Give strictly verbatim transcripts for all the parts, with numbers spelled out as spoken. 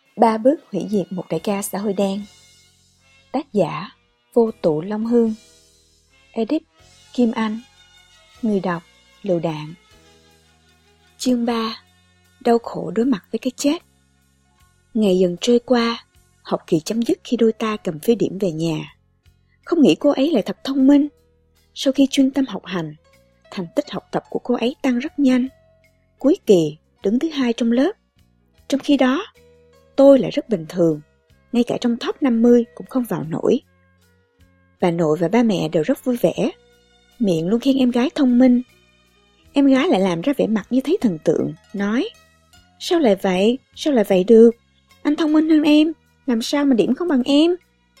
Ba bước hủy diệt một đại ca xã hội đen. Tác giả Vô Tụ Long Hương. Edit Kim Anh. Người đọc Lựu Đạn. Chương ba. Đau khổ đối mặt với cái chết. Ngày dần trôi qua, học kỳ chấm dứt khi đôi ta cầm phiếu điểm về nhà. Không nghĩ cô ấy lại thật thông minh. Sau khi chuyên tâm học hành, thành tích học tập của cô ấy tăng rất nhanh. Cuối kỳ đứng thứ hai trong lớp. Trong khi đó, tôi lại rất bình thường, ngay cả trong top năm mươi cũng không vào nổi. Bà nội và ba mẹ đều rất vui vẻ, miệng luôn khen em gái thông minh. Em gái lại làm ra vẻ mặt như thấy thần tượng, nói: Sao lại vậy? Sao lại vậy được? Anh thông minh hơn em, làm sao mà điểm không bằng em?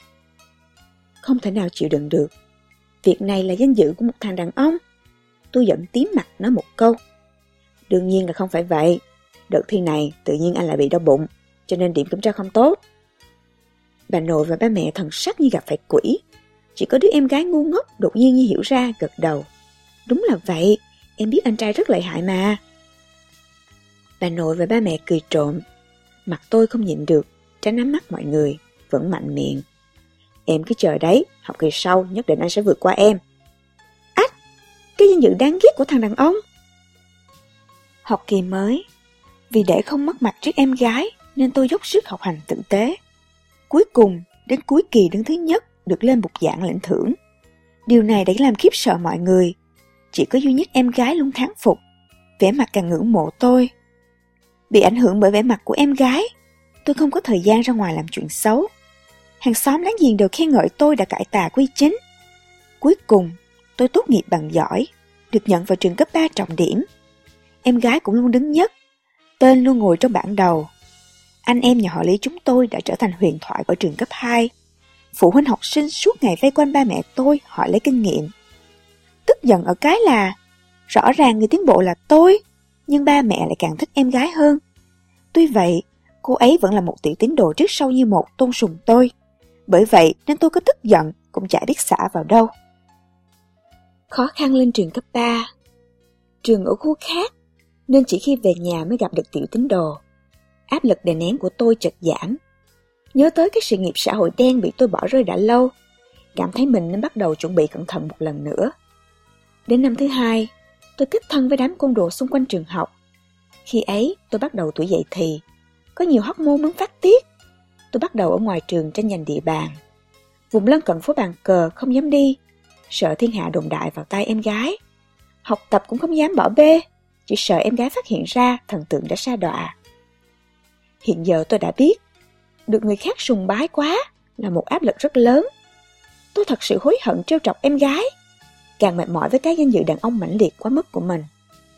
Không thể nào chịu đựng được. Việc này là danh dự của một thằng đàn ông. Tôi giận tím mặt nói một câu: Đương nhiên là không phải vậy. Đợt thi này tự nhiên anh lại bị đau bụng, cho nên điểm kiểm tra không tốt. Bà nội và ba mẹ thần sắc như gặp phải quỷ. Chỉ có đứa em gái ngu ngốc đột nhiên như hiểu ra, gật đầu: Đúng là vậy, em biết anh trai rất lợi hại mà. Bà nội và ba mẹ cười trộm. Mặt tôi không nhịn được, tránh ánh mắt mọi người, vẫn mạnh miệng: Em cứ chờ đấy, học kỳ sau nhất định anh sẽ vượt qua em. Ách, cái danh dự đáng ghét của thằng đàn ông. Học kỳ mới, vì để không mất mặt trước em gái nên tôi dốc sức học hành tử tế. Cuối cùng, đến cuối kỳ đứng thứ nhất, được lên bục giảng lãnh thưởng. Điều này đã làm khiếp sợ mọi người. Chỉ có duy nhất em gái luôn thán phục, vẻ mặt càng ngưỡng mộ tôi. Bị ảnh hưởng bởi vẻ mặt của em gái, tôi không có thời gian ra ngoài làm chuyện xấu. Hàng xóm láng giềng đều khen ngợi tôi đã cải tà quy chính. Cuối cùng, tôi tốt nghiệp bằng giỏi, được nhận vào trường cấp ba trọng điểm. Em gái cũng luôn đứng nhất, tên luôn ngồi trong bảng đầu. Anh em nhà họ Lý chúng tôi đã trở thành huyền thoại ở trường cấp hai. Phụ huynh học sinh suốt ngày vây quanh ba mẹ tôi hỏi lấy kinh nghiệm. Tức giận ở cái là, rõ ràng người tiến bộ là tôi, nhưng ba mẹ lại càng thích em gái hơn. Tuy vậy, cô ấy vẫn là một tiểu tín đồ trước sau như một tôn sùng tôi. Bởi vậy nên tôi có tức giận cũng chả biết xả vào đâu. Khó khăn lên trường cấp ba. Trường ở khu khác, nên chỉ khi về nhà mới gặp được tiểu tín đồ. Áp lực đè nén của tôi chợt giảm. Nhớ tới cái sự nghiệp xã hội đen bị tôi bỏ rơi đã lâu, cảm thấy mình nên bắt đầu chuẩn bị cẩn thận một lần nữa. Đến năm thứ hai, tôi kết thân với đám côn đồ xung quanh trường học. Khi ấy, tôi bắt đầu tuổi dậy thì, có nhiều hormone muốn phát tiết. Tôi bắt đầu ở ngoài trường tranh giành địa bàn. Vùng lân cận phố bàn cờ không dám đi, sợ thiên hạ đồn đại vào tay em gái. Học tập cũng không dám bỏ bê, chỉ sợ em gái phát hiện ra thần tượng đã sa đọa. Hiện giờ tôi đã biết, được người khác sùng bái quá là một áp lực rất lớn. Tôi thật sự hối hận trêu chọc em gái, càng mệt mỏi với cái danh dự đàn ông mãnh liệt quá mức của mình.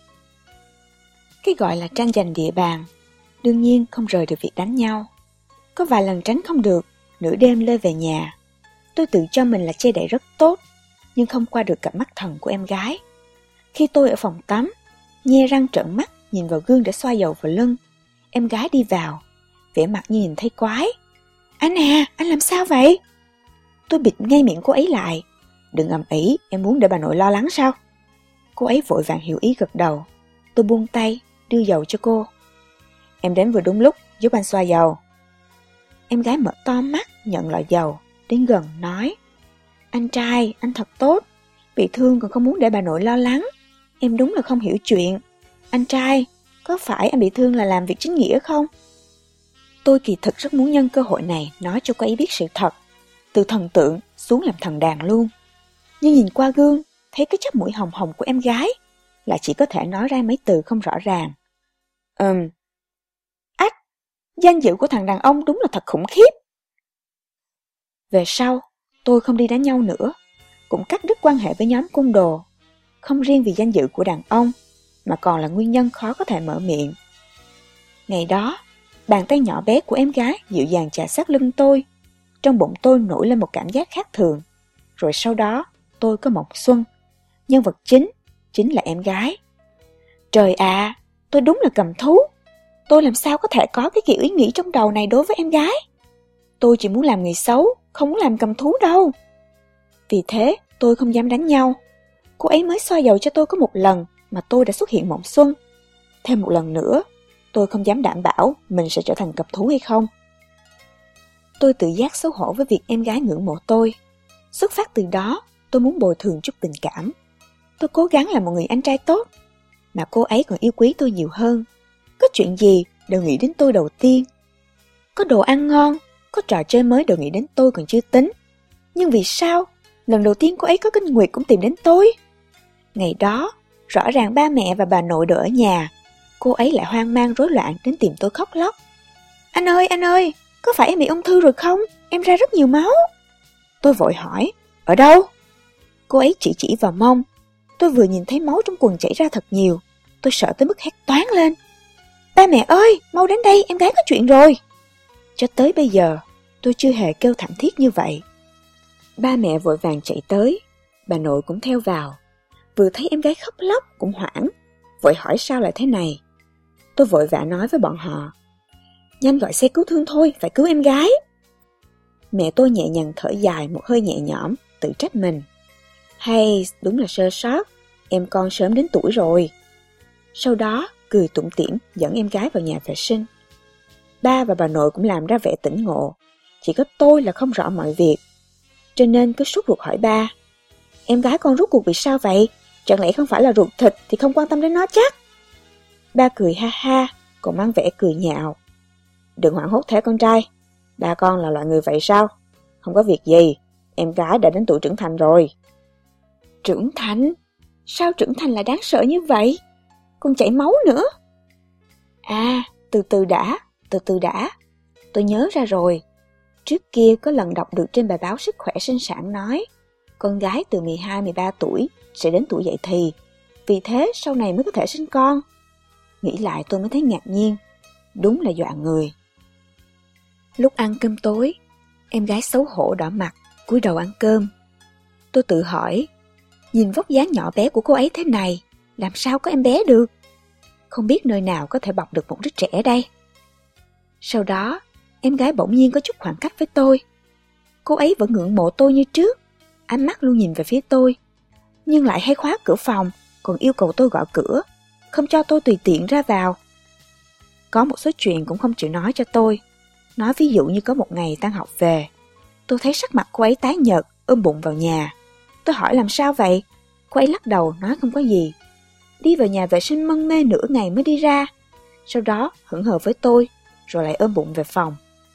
Cái gọi là tranh giành địa bàn, đương nhiên không rời được việc đánh nhau. Có vài lần tránh không được, nửa đêm lê về nhà. Tôi tự cho mình là che đậy rất tốt, nhưng không qua được cặp mắt thần của em gái. Khi tôi ở phòng tắm, nhe răng trợn mắt nhìn vào gương để xoa dầu vào lưng, em gái đi vào, vẻ mặt như nhìn thấy quái. Anh à, anh làm sao vậy? Tôi bịt ngay miệng cô ấy lại. Đừng ầm ĩ, em muốn để bà nội lo lắng sao? Cô ấy vội vàng hiểu ý gật đầu. Tôi buông tay, đưa dầu cho cô. Em đến vừa đúng lúc, giúp anh xoa dầu. Em gái mở to mắt, nhận lọ dầu, đến gần nói: Anh trai, anh thật tốt, bị thương còn không muốn để bà nội lo lắng. Em đúng là không hiểu chuyện. Anh trai, có phải anh bị thương là làm việc chính nghĩa không? Tôi kỳ thực rất muốn nhân cơ hội này nói cho cô ấy biết sự thật, từ thần tượng xuống làm thần đàn luôn. Nhưng nhìn qua gương, thấy cái chóp mũi hồng hồng của em gái, lại chỉ có thể nói ra mấy từ không rõ ràng. Ừm. Ách, danh dự của thằng đàn ông đúng là thật khủng khiếp. Về sau, tôi không đi đánh nhau nữa, cũng cắt đứt quan hệ với nhóm côn đồ. Không riêng vì danh dự của đàn ông, mà còn là nguyên nhân khó có thể mở miệng. Ngày đó, bàn tay nhỏ bé của em gái dịu dàng chà sát lưng tôi. Trong bụng tôi nổi lên một cảm giác khác thường. Rồi sau đó, tôi có mộng xuân. Nhân vật chính, chính là em gái. Trời ạ, à, tôi đúng là cầm thú. Tôi làm sao có thể có cái kiểu ý nghĩ trong đầu này đối với em gái? Tôi chỉ muốn làm người xấu, không muốn làm cầm thú đâu. Vì thế, tôi không dám đánh nhau. Cô ấy mới xoa dầu cho tôi có một lần mà tôi đã xuất hiện mộng xuân. Thêm một lần nữa, tôi không dám đảm bảo mình sẽ trở thành cầm thú hay không. Tôi tự giác xấu hổ với việc em gái ngưỡng mộ tôi. Xuất phát từ đó, tôi muốn bồi thường chút tình cảm. Tôi cố gắng làm một người anh trai tốt, mà cô ấy còn yêu quý tôi nhiều hơn. Có chuyện gì đều nghĩ đến tôi đầu tiên. Có đồ ăn ngon, có trò chơi mới đều nghĩ đến tôi còn chưa tính. Nhưng vì sao, lần đầu tiên cô ấy có kinh nguyệt cũng tìm đến tôi? Ngày đó, rõ ràng ba mẹ và bà nội đều ở nhà, cô ấy lại hoang mang rối loạn đến tìm tôi khóc lóc. Anh ơi, anh ơi, có phải em bị ung thư rồi không? Em ra rất nhiều máu. Tôi vội hỏi, ở đâu? Cô ấy chỉ chỉ vào mông. Tôi vừa nhìn thấy máu trong quần chảy ra thật nhiều. Tôi sợ tới mức hét toáng lên. Ba mẹ ơi, mau đến đây, em gái có chuyện rồi. Cho tới bây giờ, tôi chưa hề kêu thảm thiết như vậy. Ba mẹ vội vàng chạy tới, bà nội cũng theo vào. Vừa thấy em gái khóc lóc cũng hoảng, vội hỏi sao lại thế này. Tôi vội vã nói với bọn họ, nhanh gọi xe cứu thương thôi, phải cứu em gái. Mẹ tôi nhẹ nhàng thở dài một hơi nhẹ nhõm, tự trách mình. Hay, đúng là sơ sót, em con sớm đến tuổi rồi. Sau đó, cười tủm tỉm dẫn em gái vào nhà vệ sinh. Ba và bà nội cũng làm ra vẻ tỉnh ngộ, chỉ có tôi là không rõ mọi việc. Cho nên cứ sốt ruột hỏi ba, em gái con rốt cuộc bị sao vậy? Chẳng lẽ không phải là ruột thịt thì không quan tâm đến nó chắc? Ba cười ha ha, còn mang vẻ cười nhạo. Đừng hoảng hốt thế con trai, ba con là loại người vậy sao? Không có việc gì, em gái đã đến tuổi trưởng thành rồi. Trưởng thành? Sao trưởng thành lại đáng sợ như vậy? Còn chảy máu nữa. À, từ từ đã, từ từ đã. Tôi nhớ ra rồi. Trước kia có lần đọc được trên bài báo Sức khỏe sinh sản nói, con gái từ mười hai mười ba tuổi sẽ đến tuổi dậy thì, vì thế sau này mới có thể sinh con. Nghĩ lại tôi mới thấy ngạc nhiên, đúng là dọa người. Lúc ăn cơm tối, em gái xấu hổ đỏ mặt, cúi đầu ăn cơm. Tôi tự hỏi, nhìn vóc dáng nhỏ bé của cô ấy thế này, làm sao có em bé được? Không biết nơi nào có thể bọc được một đứa trẻ đây. Sau đó, em gái bỗng nhiên có chút khoảng cách với tôi. Cô ấy vẫn ngưỡng mộ tôi như trước, ánh mắt luôn nhìn về phía tôi, nhưng lại hay khóa cửa phòng, còn yêu cầu tôi gõ cửa, không cho tôi tùy tiện ra vào. Có một số chuyện cũng không chịu nói cho tôi. Nói ví dụ như có một ngày tan học về, tôi thấy sắc mặt cô ấy tái nhợt, ôm bụng vào nhà. Tôi hỏi làm sao vậy? Cô ấy lắc đầu nói không có gì. Đi vào nhà vệ sinh mân mê nửa ngày mới đi ra. Sau đó hững hờ với tôi, rồi lại ôm bụng về phòng.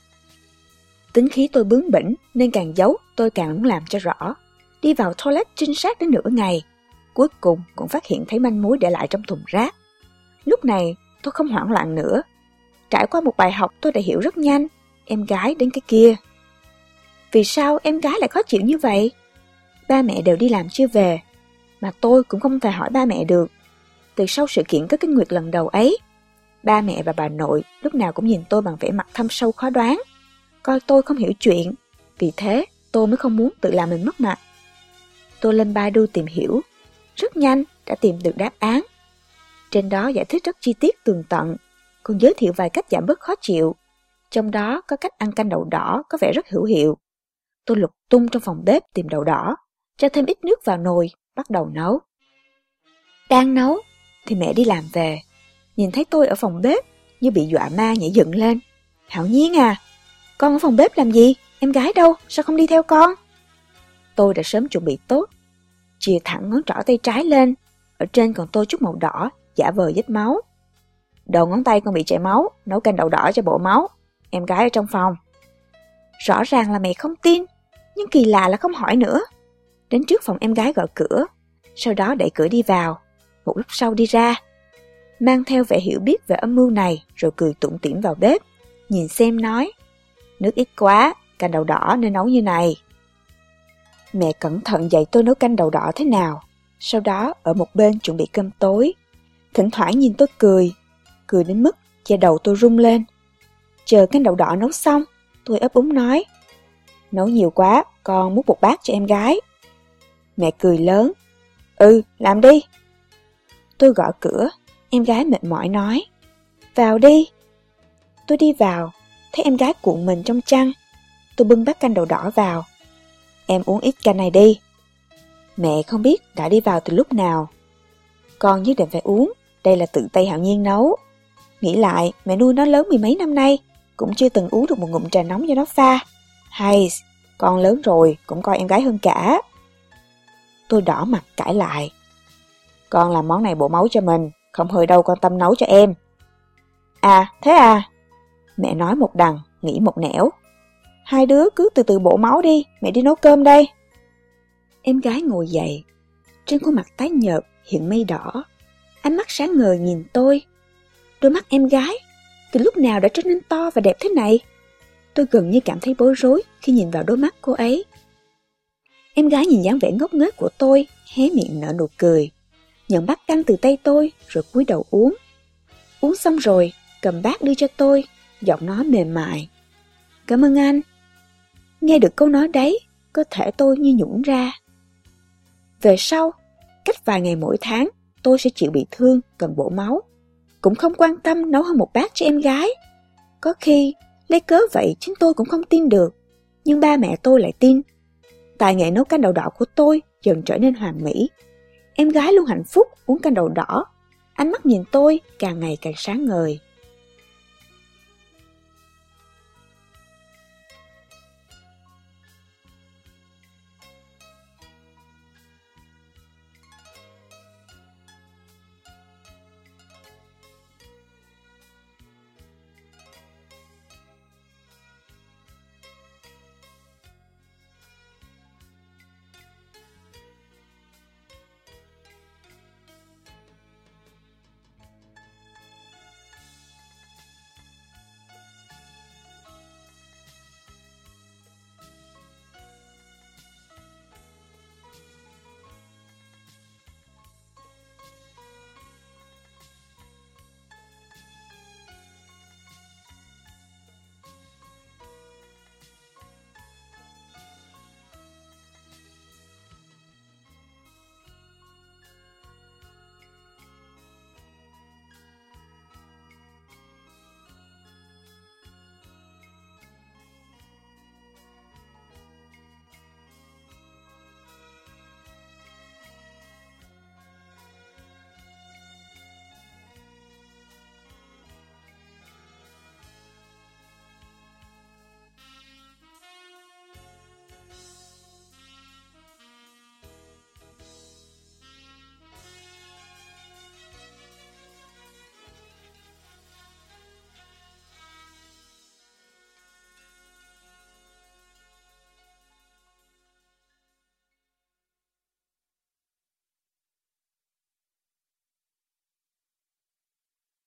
Tính khí tôi bướng bỉnh nên càng giấu tôi càng muốn làm cho rõ. Đi vào toilet trinh sát đến nửa ngày, cuối cùng cũng phát hiện thấy manh mối để lại trong thùng rác. Lúc này tôi không hoảng loạn nữa. Trải qua một bài học tôi đã hiểu rất nhanh, em gái đến cái kia. Vì sao em gái lại khó chịu như vậy? Ba mẹ đều đi làm chưa về, mà tôi cũng không thể hỏi ba mẹ được. Từ sau sự kiện có kinh nguyệt lần đầu ấy, ba mẹ và bà nội lúc nào cũng nhìn tôi bằng vẻ mặt thâm sâu khó đoán, coi tôi không hiểu chuyện. Vì thế tôi mới không muốn tự làm mình mất mặt. Tôi lên Baidu tìm hiểu, rất nhanh đã tìm được đáp án. Trên đó giải thích rất chi tiết tường tận, còn giới thiệu vài cách giảm bớt khó chịu. Trong đó có cách ăn canh đậu đỏ có vẻ rất hữu hiệu. Tôi lục tung trong phòng bếp tìm đậu đỏ, cho thêm ít nước vào nồi, bắt đầu nấu. Đang nấu thì mẹ đi làm về, nhìn thấy tôi ở phòng bếp như bị dọa ma nhảy dựng lên. Hạo Nhiên à, con ở phòng bếp làm gì? Em gái đâu? Sao không đi theo con? Tôi đã sớm chuẩn bị tốt, chìa thẳng ngón trỏ tay trái lên, ở trên còn tô chút màu đỏ, giả vờ vết máu. Đầu ngón tay con bị chảy máu, nấu canh đậu đỏ cho bổ máu. Em gái ở trong phòng. Rõ ràng là mẹ không tin, nhưng kỳ lạ là không hỏi nữa. Đến trước phòng em gái gõ cửa, sau đó đẩy cửa đi vào. Một lúc sau đi ra, mang theo vẻ hiểu biết về âm mưu này, rồi cười tủm tỉm vào bếp, nhìn xem nói, nước ít quá, canh đậu đỏ nên nấu như này. Mẹ cẩn thận dạy tôi nấu canh đậu đỏ thế nào, sau đó ở một bên chuẩn bị cơm tối. Thỉnh thoảng nhìn tôi cười, cười đến mức da đầu tôi rung lên. Chờ canh đậu đỏ nấu xong, tôi ấp úng nói, nấu nhiều quá, con múc một bát cho em gái. Mẹ cười lớn, ừ, làm đi. Tôi gõ cửa, em gái mệt mỏi nói, vào đi. Tôi đi vào, thấy em gái cuộn mình trong chăn. Tôi bưng bát canh đậu đỏ vào. Em uống ít canh này đi. Mẹ không biết đã đi vào từ lúc nào. Con nhất định phải uống, đây là tự tay Hạo Nhiên nấu. Nghĩ lại, mẹ nuôi nó lớn mười mấy năm nay, cũng chưa từng uống được một ngụm trà nóng do nó pha. Hay, con lớn rồi cũng coi em gái hơn cả. Tôi đỏ mặt cãi lại. Con làm món này bổ máu cho mình, không hơi đâu con tâm nấu cho em. À, thế à? Mẹ nói một đằng, nghĩ một nẻo. Hai đứa cứ từ từ bổ máu đi, mẹ đi nấu cơm đây. Em gái ngồi dậy, trên khuôn mặt tái nhợt hiện mây đỏ. Ánh mắt sáng ngời nhìn tôi. Đôi mắt em gái từ lúc nào đã trở nên to và đẹp thế này? Tôi gần như cảm thấy bối rối khi nhìn vào đôi mắt cô ấy. Em gái nhìn dáng vẻ ngốc nghếch của tôi, hé miệng nở nụ cười, nhận bát canh từ tay tôi rồi cúi đầu uống. Uống xong rồi, cầm bát đưa cho tôi, giọng nói mềm mại. Cảm ơn anh. Nghe được câu nói đấy, cơ thể tôi như nhũn ra. Về sau, cách vài ngày mỗi tháng, tôi sẽ chịu bị thương, cần bổ máu. Cũng không quan tâm nấu hơn một bát cho em gái. Có khi, lấy cớ vậy chính tôi cũng không tin được, nhưng ba mẹ tôi lại tin. Tài nghệ nấu canh đậu đỏ của tôi dần trở nên hoàn mỹ. Em gái luôn hạnh phúc uống canh đậu đỏ. Ánh mắt nhìn tôi càng ngày càng sáng ngời.